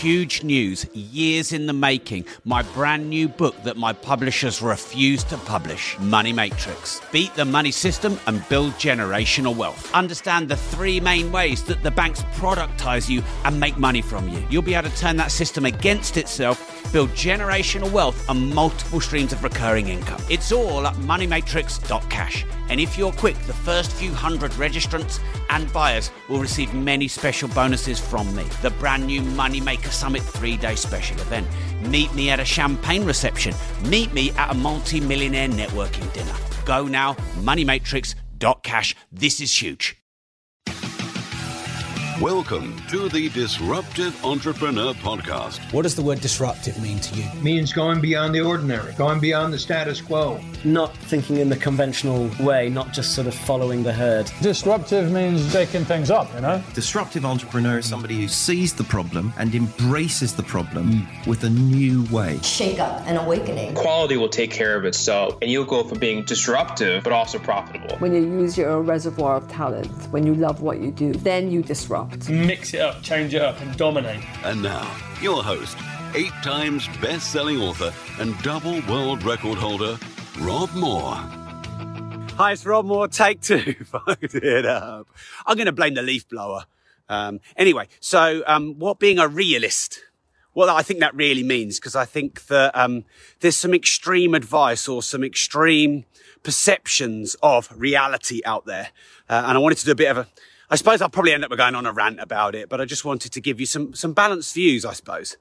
huge news, years in the making, my brand new book that my publishers refuse to publish, Money Matrix. Beat the money system and build generational wealth. Understand the three main ways that the banks productize you and make money from you. You'll be able to turn that system against itself, build generational wealth and multiple streams of recurring income. It's all at moneymatrix.cash. And if you're quick, the first few hundred registrants and buyers will receive many special bonuses from me. The brand new Moneymaker Summit 3-day special event. Meet me at a champagne reception. Meet me at a multi-millionaire networking dinner. Go now, moneymatrix.cash. This is huge. Welcome to the Disruptive Entrepreneur Podcast. What does the word disruptive mean to you? Means going beyond the ordinary, going beyond the status quo. Not thinking in the conventional way, not just sort of following the herd. Disruptive means shaking things up, you know? Disruptive entrepreneur is somebody who sees the problem and embraces the problem with a new way. Shake up and awakening. Quality will take care of itself, and you'll go from being disruptive, but also profitable. When you use your reservoir of talent, when you love what you do, then you disrupt. Mix it up, change it up, and dominate. And now, your host, 8 times best-selling author and double world record holder, Rob Moore. Hi, it's Rob Moore, take 2. Fucked it up. I'm going to blame the leaf blower. Anyway, so what being a realist? What I think that really means, because I think that there's some extreme advice or some extreme perceptions of reality out there. And I wanted to do a bit of a... I suppose I'll probably end up going on a rant about it, but I just wanted to give you some balanced views, I suppose.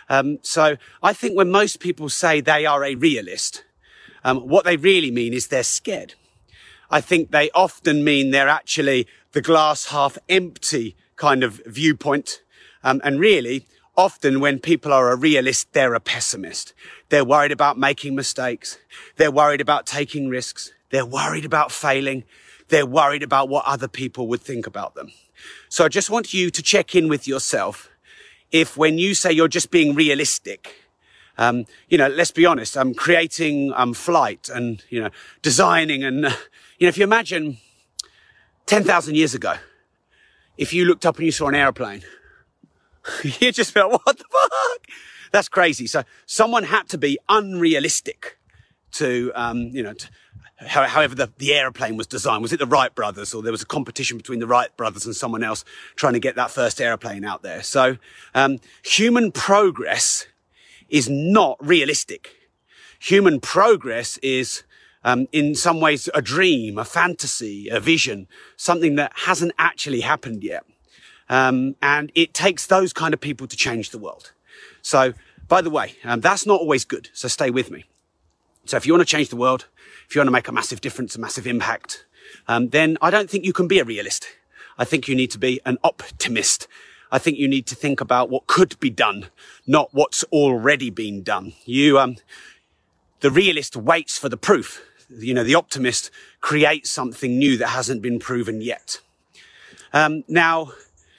So I think when most people say they are a realist, what they really mean is they're scared. I think they often mean they're actually the glass half empty kind of viewpoint. And really, often when people are a realist, they're a pessimist. They're worried about making mistakes. They're worried about taking risks. They're worried about failing. They're worried about what other people would think about them. So I just want you to check in with yourself. If when you say you're just being realistic, let's be honest, creating flight and, designing and, if you imagine 10,000 years ago, if you looked up and you saw an airplane, you just felt, what the fuck? That's crazy. So someone had to be unrealistic to however the airplane was designed. Was it the Wright brothers, or there was a competition between the Wright brothers and someone else trying to get that first airplane out there? So human progress is not realistic. Human progress is in some ways a dream, a fantasy, a vision, something that hasn't actually happened yet. And it takes those kind of people to change the world. So, by the way, that's not always good. So stay with me. So if you want to change the world, if you want to make a massive difference, a massive impact, then I don't think you can be a realist. I think you need to be an optimist. I think you need to think about what could be done, not what's already been done. The realist waits for the proof. The optimist creates something new that hasn't been proven yet. Now,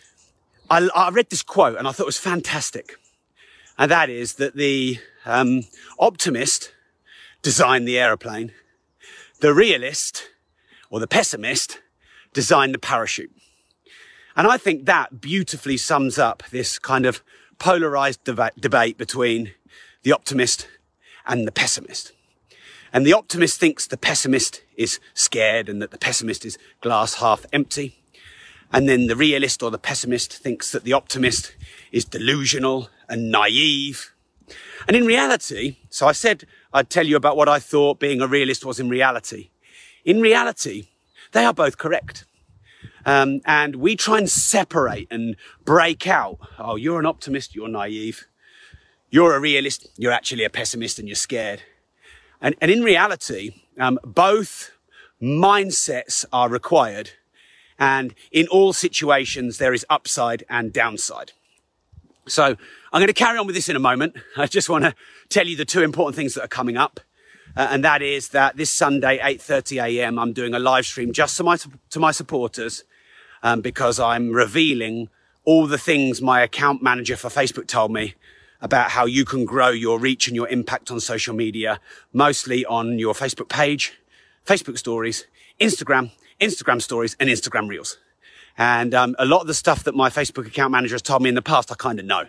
I read this quote and I thought it was fantastic. And that is that the optimist designed the aeroplane. The realist or the pessimist designed the parachute. And I think that beautifully sums up this kind of polarized debate between the optimist and the pessimist. And the optimist thinks the pessimist is scared and that the pessimist is glass half empty. And then the realist or the pessimist thinks that the optimist is delusional and naive. And in reality, so I said I'd tell you about what I thought being a realist was in reality. In reality, they are both correct. And we try and separate and break out. Oh, you're an optimist, you're naive. You're a realist, you're actually a pessimist and you're scared. And in reality, both mindsets are required. And in all situations, there is upside and downside. So I'm going to carry on with this in a moment. I just want to tell you the 2 important things that are coming up. And that is that this Sunday, 8:30 a.m., I'm doing a live stream just to my supporters because I'm revealing all the things my account manager for Facebook told me about how you can grow your reach and your impact on social media, mostly on your Facebook page, Facebook stories, Instagram stories, and Instagram reels. And a lot of the stuff that my Facebook account manager has told me in the past, I kind of know.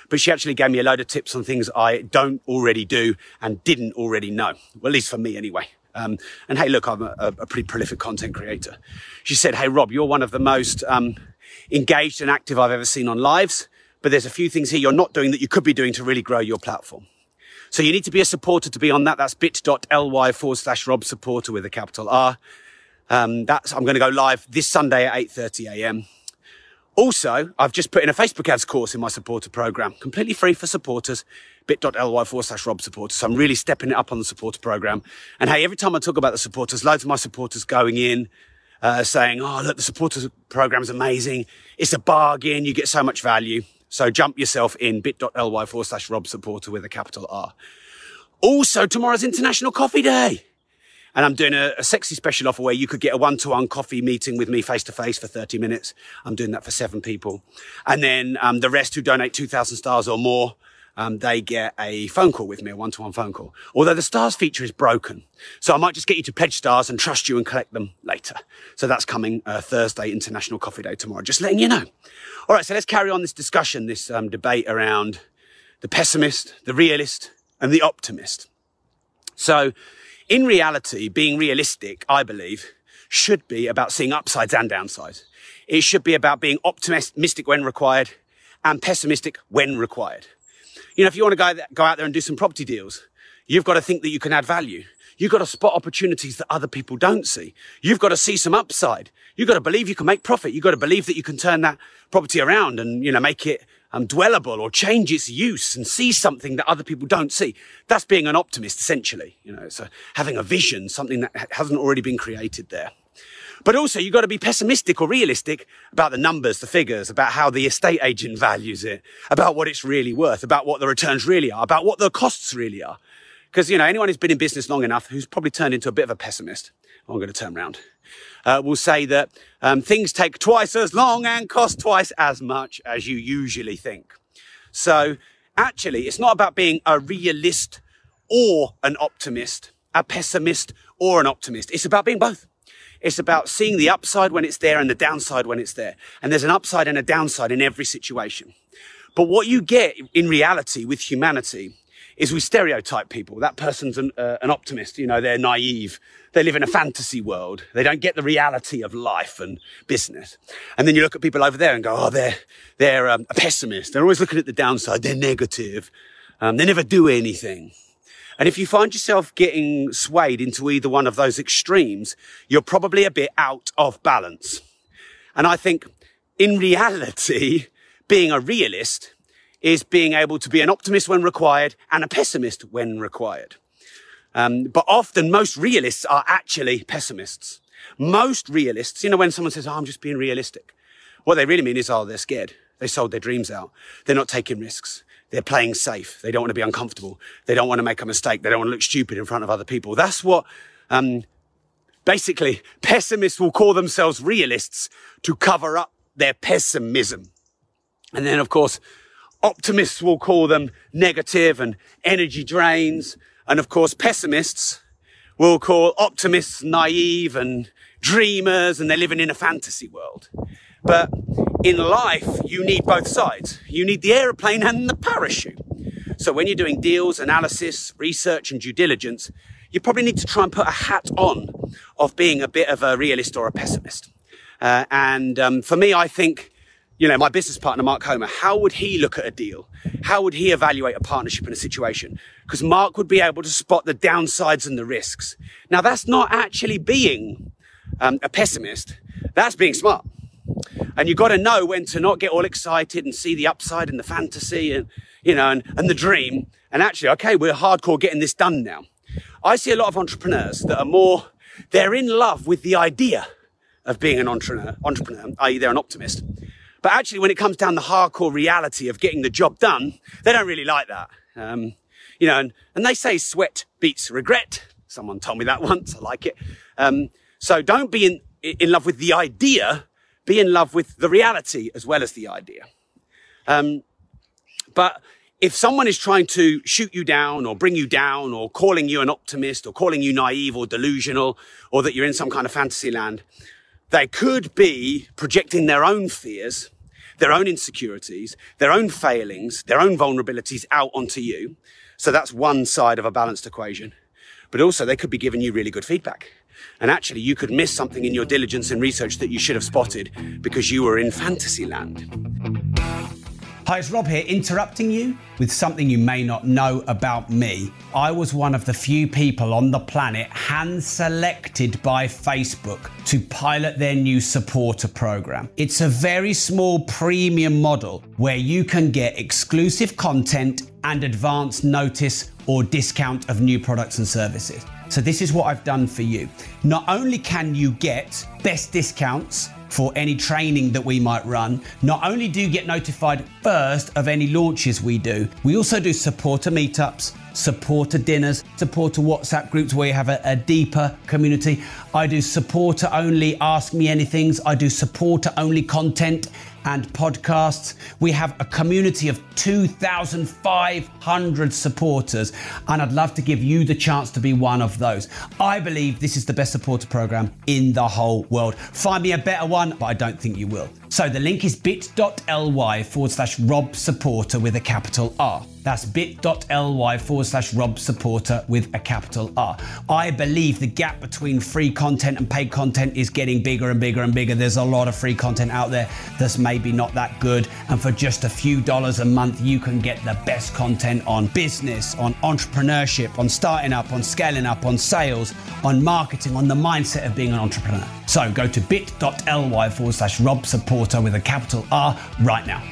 but she actually gave me a load of tips on things I don't already do and didn't already know. Well, at least for me anyway. And hey, look, I'm a pretty prolific content creator. She said, hey, Rob, you're one of the most engaged and active I've ever seen on lives, but there's a few things here you're not doing that you could be doing to really grow your platform. So you need to be a supporter to be on that. That's bit.ly/Rob Supporter with a capital R. I'm going to go live this Sunday at 8:30 a.m. Also, I've just put in a Facebook ads course in my supporter program, completely free for supporters, bit.ly/Rob Supporter. So I'm really stepping it up on the supporter program. And hey, every time I talk about the supporters, loads of my supporters going in, saying, oh, look, the supporters program is amazing. It's a bargain. You get so much value. So jump yourself in, bit.ly/Rob Supporter with a capital R. Also, tomorrow's International Coffee Day. And I'm doing a sexy special offer where you could get a one-to-one coffee meeting with me face-to-face for 30 minutes. I'm doing that for 7 people. And then the rest who donate 2,000 stars or more, they get a phone call with me, a one-to-one phone call. Although the stars feature is broken. So I might just get you to pledge stars and trust you and collect them later. So that's coming Thursday, International Coffee Day tomorrow. Just letting you know. All right, so let's carry on this discussion, this debate around the pessimist, the realist, and the optimist. So in reality, being realistic, I believe, should be about seeing upsides and downsides. It should be about being optimistic when required and pessimistic when required. You know, if you want to go out there and do some property deals, you've got to think that you can add value. You've got to spot opportunities that other people don't see. You've got to see some upside. You've got to believe you can make profit. You've got to believe that you can turn that property around and, you know, make it dwellable or change its use and see something that other people don't see. That's being an optimist, essentially. You know, it's having a vision, something that hasn't already been created there. But also, you've got to be pessimistic or realistic about the numbers, the figures, about how the estate agent values it, about what it's really worth, about what the returns really are, about what the costs really are. Because, you know, anyone who's been in business long enough, who's probably turned into a bit of a pessimist, I'm going to turn around, will say that things take twice as long and cost twice as much as you usually think. So actually, it's not about being a realist or an optimist, a pessimist or an optimist. It's about being both. It's about seeing the upside when it's there and the downside when it's there. And there's an upside and a downside in every situation. But what you get in reality with humanity is we stereotype people. That person's an optimist. You know, they're naive. They live in a fantasy world. They don't get the reality of life and business. And then you look at people over there and go, oh, they're a pessimist. They're always looking at the downside. They're negative. They never do anything. And if you find yourself getting swayed into either one of those extremes, you're probably a bit out of balance. And I think in reality, being a realist is being able to be an optimist when required and a pessimist when required. But often most realists are actually pessimists. Most realists, you know, when someone says, oh, I'm just being realistic, what they really mean is, oh, they're scared. They sold their dreams out. They're not taking risks. They're playing safe. They don't want to be uncomfortable. They don't want to make a mistake. They don't want to look stupid in front of other people. That's what, basically, pessimists will call themselves realists to cover up their pessimism. And then, of course, optimists will call them negative and energy drains. And of course, pessimists will call optimists naive and dreamers, and they're living in a fantasy world. But in life, you need both sides. You need the aeroplane and the parachute. So when you're doing deals, analysis, research, and due diligence, you probably need to try and put a hat on of being a bit of a realist or a pessimist. For me, I think, you know, my business partner, Mark Homer, how would he look at a deal? How would he evaluate a partnership in a situation? Because Mark would be able to spot the downsides and the risks. Now, that's not actually being a pessimist. That's being smart. And you've got to know when to not get all excited and see the upside and the fantasy and, you know, and the dream. And actually, okay, we're hardcore getting this done now. I see a lot of entrepreneurs that are they're in love with the idea of being an entrepreneur, i.e. they're an optimist. But actually, when it comes down to the hardcore reality of getting the job done, they don't really like that. You know, and they say sweat beats regret. Someone told me that once. I like it. So don't be in love with the idea. Be in love with the reality as well as the idea. But if someone is trying to shoot you down or bring you down or calling you an optimist or calling you naive or delusional or that you're in some kind of fantasy land, they could be projecting their own fears. their own insecurities, their own failings, their own vulnerabilities out onto you. So that's one side of a balanced equation. But also they could be giving you really good feedback. And actually you could miss something in your diligence and research that you should have spotted because you were in fantasy land. Hi, it's Rob here, interrupting you with something you may not know about me. I was one of the few people on the planet hand-selected by Facebook to pilot their new supporter program. It's a very small premium model where you can get exclusive content and advance notice or discount of new products and services. So this is what I've done for you. Not only can you get best discounts for any training that we might run, not only do you get notified first of any launches we do, we also do supporter meetups, supporter dinners, supporter WhatsApp groups where you have a deeper community. I do supporter only Ask Me Anythings. I do supporter only content and podcasts. We have a community of 2,500 supporters, and I'd love to give you the chance to be one of those. I believe this is the best supporter program in the whole world. Find me a better one, but I don't think you will. So the link is bit.ly/Rob Supporter with a capital R. That's bit.ly/Rob Supporter with a capital R. I believe the gap between free content and paid content is getting bigger and bigger and bigger. There's a lot of free content out there that's maybe not that good. And for just a few dollars a month, you can get the best content on business, on entrepreneurship, on starting up, on scaling up, on sales, on marketing, on the mindset of being an entrepreneur. So go to bit.ly/Rob Supporter with a capital R right now.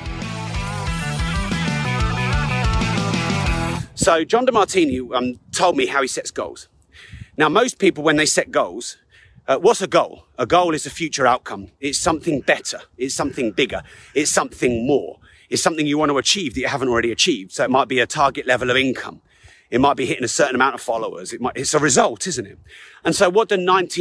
So John DeMartini told me how he sets goals. Now, most people, when they set goals, what's a goal? A goal is a future outcome. It's something better. It's something bigger. It's something more. It's something you want to achieve that you haven't already achieved. So it might be a target level of income. It might be hitting a certain amount of followers. It's a result, isn't it? And so what do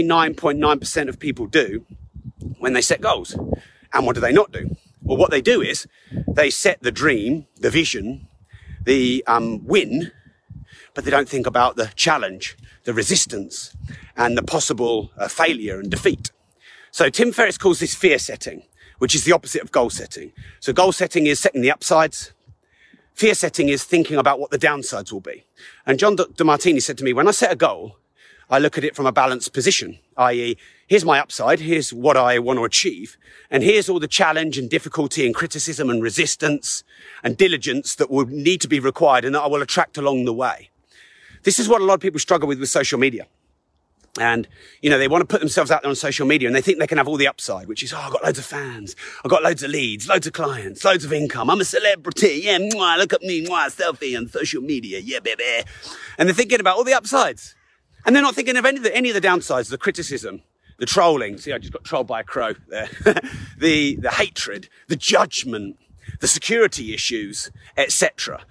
99.9% of people do when they set goals? And what do they not do? Well, what they do is they set the dream, the vision, the win, but they don't think about the challenge, the resistance, and the possible failure and defeat. So Tim Ferriss calls this fear setting, which is the opposite of goal setting. So goal setting is setting the upsides. Fear setting is thinking about what the downsides will be. And John DeMartini said to me, when I set a goal, I look at it from a balanced position, i.e., here's my upside, here's what I want to achieve, and here's all the challenge and difficulty and criticism and resistance and diligence that will need to be required and that I will attract along the way. This is what a lot of people struggle with social media. And, they want to put themselves out there on social media and they think they can have all the upside, which is, I've got loads of fans, I've got loads of leads, loads of clients, loads of income, I'm a celebrity, yeah, mwah, look at me, mwah, selfie on social media, yeah, baby. And they're thinking about all the upsides. And they're not thinking of any of the downsides, the criticism, the trolling. See, I just got trolled by a crow there. the hatred, the judgment, the security issues, etc.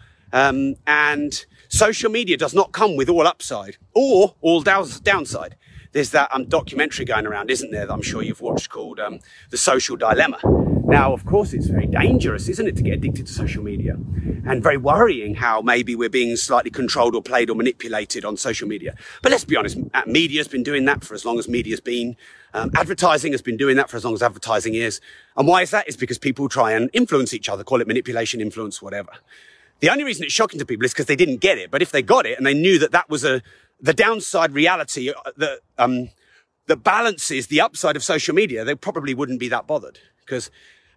And social media does not come with all upside or all downside. There's that documentary going around, isn't there, that I'm sure you've watched called The Social Dilemma. Now, of course, it's very dangerous, isn't it, to get addicted to social media? And very worrying how maybe we're being slightly controlled or played or manipulated on social media. But let's be honest, media's been doing that for as long as media's been. Advertising has been doing that for as long as advertising is. And why is that? It's because people try and influence each other, call it manipulation, influence, whatever. The only reason it's shocking to people is because they didn't get it. But if they got it and they knew that that was the downside reality that balances the upside of social media, they probably wouldn't be that bothered. Because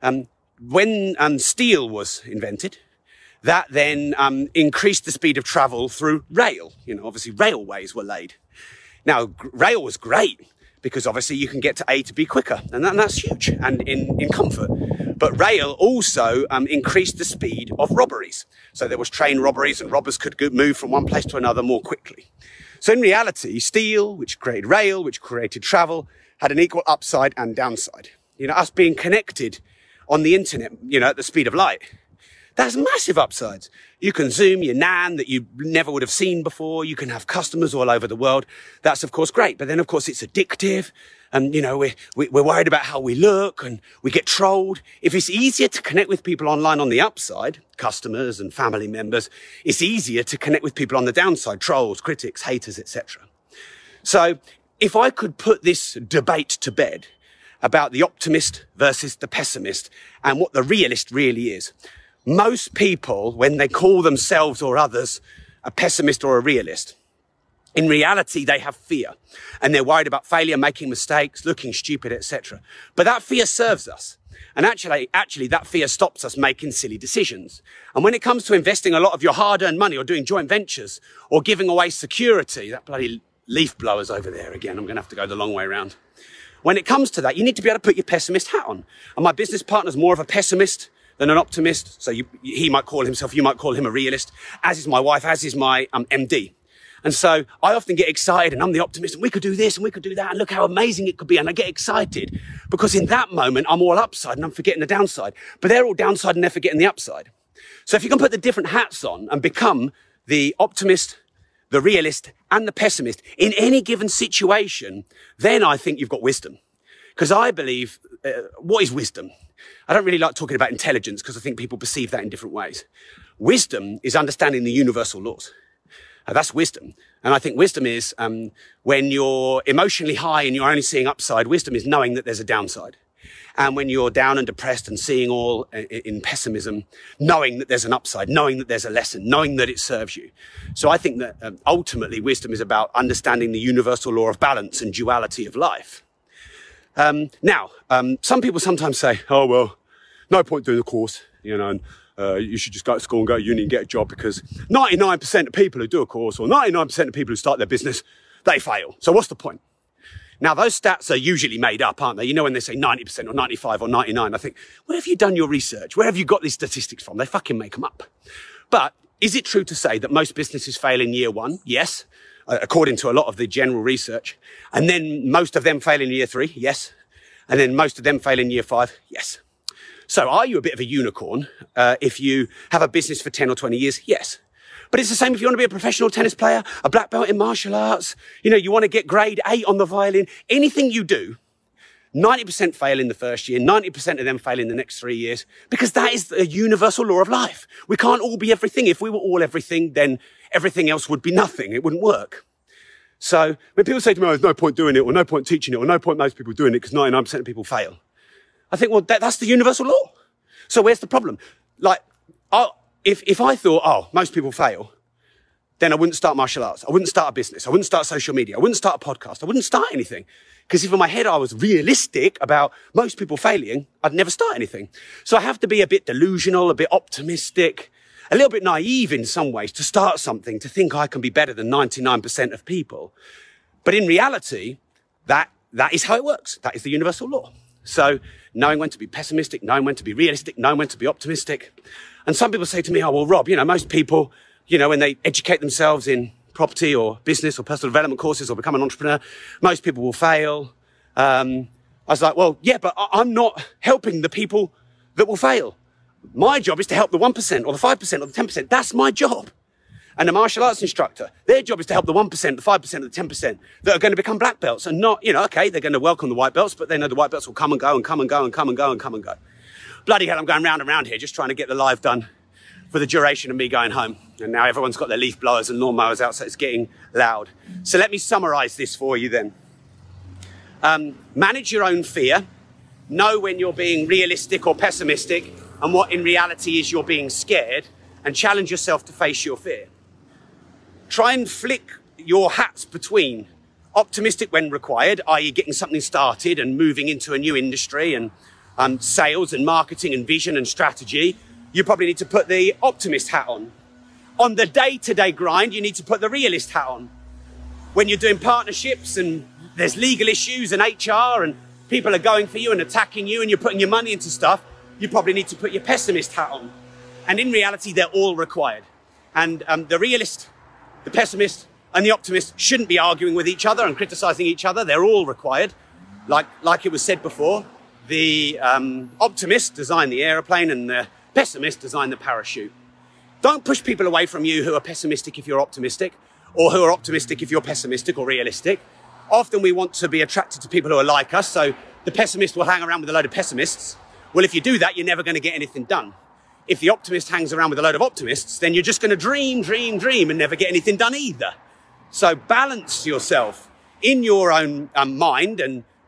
when steel was invented, that then increased the speed of travel through rail. Obviously railways were laid. Now, rail was great because obviously you can get to A to B quicker, and that's huge and in comfort. But rail also increased the speed of robberies. So there was train robberies and robbers could move from one place to another more quickly. So in reality, steel, which created rail, which created travel, had an equal upside and downside. Us being connected on the internet, at the speed of light, that's massive upsides. You can Zoom your nan that you never would have seen before. You can have customers all over the world. That's, of course, great. But then, of course, it's addictive. And, we're worried about how we look and we get trolled. If it's easier to connect with people online on the upside, customers and family members, it's easier to connect with people on the downside, trolls, critics, haters, etc. So if I could put this debate to bed, about the optimist versus the pessimist and what the realist really is. Most people, when they call themselves or others a pessimist or a realist, in reality, they have fear and they're worried about failure, making mistakes, looking stupid, etc. But that fear serves us. And actually, that fear stops us making silly decisions. And when it comes to investing a lot of your hard-earned money or doing joint ventures or giving away security, that bloody leaf blower's over there again. I'm going to have to go the long way around. When it comes to that, you need to be able to put your pessimist hat on. And my business partner's more of a pessimist than an optimist. So he might call himself, you might call him a realist, as is my wife, as is my MD. And so I often get excited and I'm the optimist and we could do this and we could do that and look how amazing it could be. And I get excited because in that moment, I'm all upside and I'm forgetting the downside. But they're all downside and they're forgetting the upside. So if you can put the different hats on and become the optimist, the realist and the pessimist in any given situation, then I think you've got wisdom. Because I believe, what is wisdom? I don't really like talking about intelligence because I think people perceive that in different ways. Wisdom is understanding the universal laws. That's wisdom. And I think wisdom is when you're emotionally high and you're only seeing upside, wisdom is knowing that there's a downside. And when you're down and depressed and seeing all in pessimism, knowing that there's an upside, knowing that there's a lesson, knowing that it serves you. So I think that ultimately wisdom is about understanding the universal law of balance and duality of life. Now, some people sometimes say, oh, well, no point doing the course, you know, and you should just go to school and go to uni and get a job because 99% of people who do a course or 99% of people who start their business, they fail. So what's the point? Now, those stats are usually made up, aren't they? You know, when they say 90% or 95 or 99, I think, where have you done your research? Where have you got these statistics from? They fucking make them up. But is it true to say that most businesses fail in year one? Yes, according to a lot of the general research. And then most of them fail in year 3? Yes. And then most of them fail in year 5? Yes. So are you a bit of a unicorn if you have a business for 10 or 20 years? Yes. But it's the same if you want to be a professional tennis player, a black belt in martial arts, you know, you want to get grade 8 on the violin. Anything you do, 90% fail in the first year, 90% of them fail in the next 3 years, because that is the universal law of life. We can't all be everything. If we were all everything, then everything else would be nothing. It wouldn't work. So when people say to me, oh, there's no point doing it, or no point teaching it, or no point most people doing it because 99% of people fail, I think, well, that's the universal law. So where's the problem? Like, if I thought, oh, most people fail, then I wouldn't start martial arts. I wouldn't start a business. I wouldn't start social media. I wouldn't start a podcast. I wouldn't start anything. Because if in my head I was realistic about most people failing, I'd never start anything. So I have to be a bit delusional, a bit optimistic, a little bit naive in some ways to start something, to think I can be better than 99% of people. But in reality, that is how it works. That is the universal law. So knowing when to be pessimistic, knowing when to be realistic, knowing when to be optimistic. And some people say to me, oh, well, Rob, you know, most people, you know, when they educate themselves in property or business or personal development courses or become an entrepreneur, most people will fail. I was like, well, yeah, but I'm not helping the people that will fail. My job is to help the 1% or the 5% or the 10%. That's my job. And a martial arts instructor, their job is to help the 1%, the 5%, the 10% that are going to become black belts and not, you know, okay, they're going to welcome the white belts, but they know the white belts will come and go and come and go and come and go and come and go. Bloody hell, I'm going round and round here just trying to get the live done for the duration of me going home. And now everyone's got their leaf blowers and lawnmowers out, so it's getting loud. So let me summarize this for you then. Manage your own fear. Know when you're being realistic or pessimistic and what in reality is you're being scared, and challenge yourself to face your fear. Try and flick your hats between optimistic when required, i.e. getting something started and moving into a new industry and sales and marketing and vision and strategy. You probably need to put the optimist hat on. On the day-to-day grind, you need to put the realist hat on. When you're doing partnerships and there's legal issues and HR and people are going for you and attacking you and you're putting your money into stuff, you probably need to put your pessimist hat on. And in reality, they're all required. And the realist, the pessimist and the optimist shouldn't be arguing with each other and criticizing each other. They're all required. Like it was said before, the optimist designed the airplane and the pessimist designed the parachute. Don't push people away from you who are pessimistic if you're optimistic, or who are optimistic if you're pessimistic or realistic. Often we want to be attracted to people who are like us, so the pessimist will hang around with a load of pessimists. Well, if you do that, you're never going to get anything done. If the optimist hangs around with a load of optimists, then you're just going to dream and never get anything done either. So balance yourself in your own mind and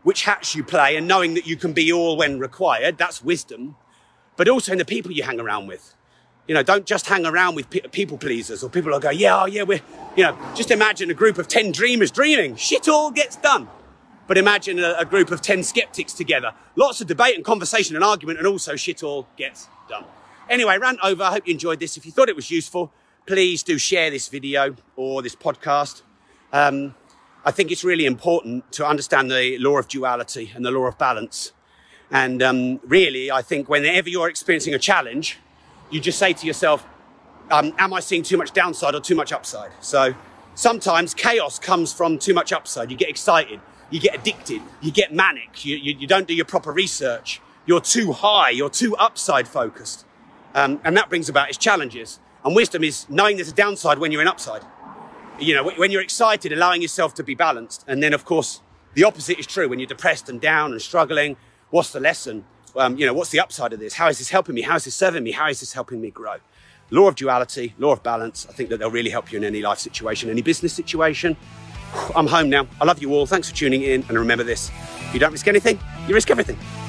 which hats you play and knowing that you can be all when required. That's wisdom. But also in the people you hang around with. You know, don't just hang around with people pleasers or people who go, just imagine a group of 10 dreamers dreaming. Shit all gets done. But imagine a group of 10 skeptics together. Lots of debate and conversation and argument, and also shit all gets done. Anyway, rant over. I hope you enjoyed this. If you thought it was useful, please do share this video or this podcast. I think it's really important to understand the law of duality and the law of balance. And really, I think whenever you're experiencing a challenge, you just say to yourself, am I seeing too much downside or too much upside? So sometimes chaos comes from too much upside. You get excited, you get addicted, you get manic, you don't do your proper research. You're too high, you're too upside focused. And that brings about its challenges. And wisdom is knowing there's a downside when you're in upside. You know, when you're excited, allowing yourself to be balanced. And then, of course, the opposite is true. When you're depressed and down and struggling, what's the lesson? What's the upside of this? How is this helping me? How is this serving me? How is this helping me grow? Law of duality, law of balance. I think that they'll really help you in any life situation, any business situation. I'm home now. I love you all. Thanks for tuning in. And remember this, if you don't risk anything, you risk everything.